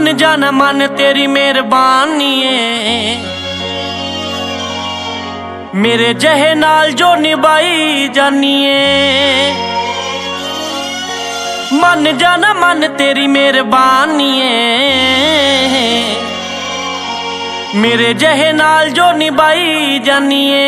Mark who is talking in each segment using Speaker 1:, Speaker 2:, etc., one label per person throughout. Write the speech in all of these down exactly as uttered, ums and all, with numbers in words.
Speaker 1: मन जाना मन तेरी मेहरबानी है, मेरे जहे नाल जो निभाई जानिए। मन जाना मन तेरी मेहरबानी है, मेरे जहे नाल जो निभाई जानिए।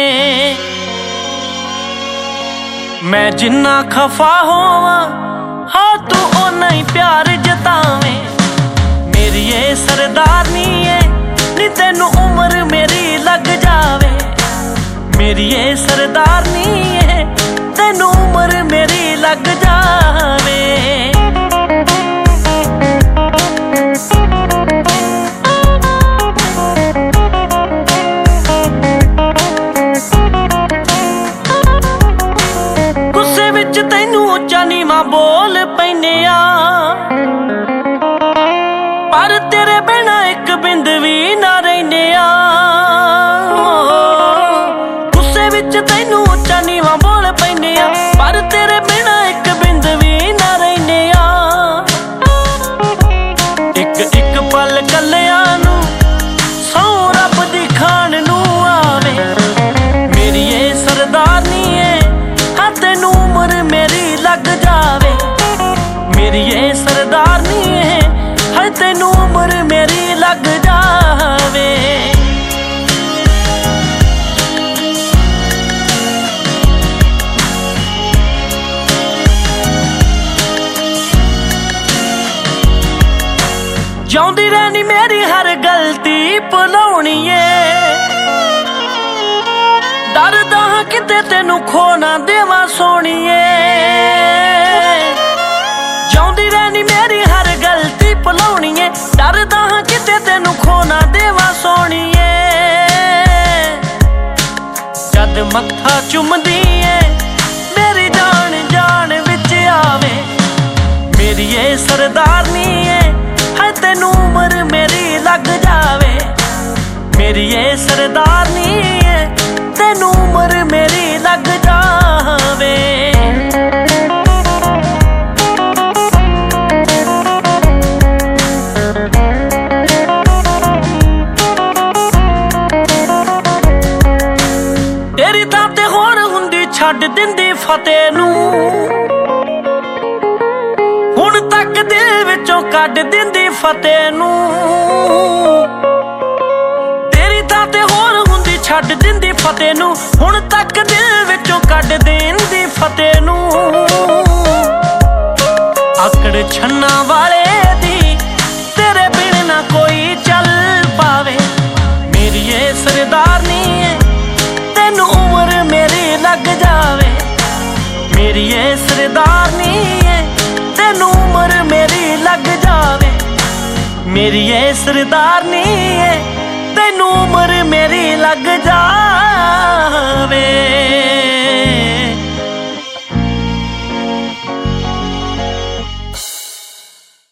Speaker 1: मैं जिन्ना खफा होवा हाँ तू ओना ही प्यार जतावे। मेरी ये सरदारनी है नी तेनू उम्र मेरी लग जावे। मेरी ये सरदारनी है तेनू उम्र मेरी लग जावे। गुस्से विच तैनू उच्चा नीवां बोल पैने आ, पर तेरे बिना एक बिंद भी ना रहने आ। गुस्से विच तैनू उच्चा नीवां बोल पैने आ, पर तेरे बिना एक बिंद भी ना रहने आ। एक एक पल कल्लियां नू सौ रब दी खान नू आवे। मेरी ये सरदारनी है हाँ तैनू उम्र मेरी लग जावे। मेरी ये सरदारनी है हर तेनू उम्र मेरी लग जावे। जाउंदी रहनी मेरी हर गलती भुलाउणी है, डरदा हां किते तेनू खो ना देवां सोहणीए। जाउंदी रहनी मेरी हर गलती भुलाउणी है, डरदा हां किते तेनू खो ना देवां सोहणीए। जद मत्था चुमदी है मेरी जान जान विच आवे। मेरी ये सरदारनी है हाय तेनू उम्र मेरी लग जावे। मेरी ये सरदारनी है तेनू उम्र मेरी लग जावे। तेरी थां ते होर हुंदी छड्ड दिंदी फतेह नू, हुण तक दिल विचों कढ दिंदी फतेह नू। तेरी थां ते होर हुंदी छड्ड दिंदी फतेह नू, हुण तक दिल विचों कढ दिंदी फतेह नू। आकड़ छन्ना वाले दी तेरे बिन ना कोई चल पावे। मेरी ये सरदारनी है तेनू उम्र मेरी लग जावे। मेरी ये सरदारनी है तेनू उम्र मेरी लग जावे। मेरी ये सरदारनी है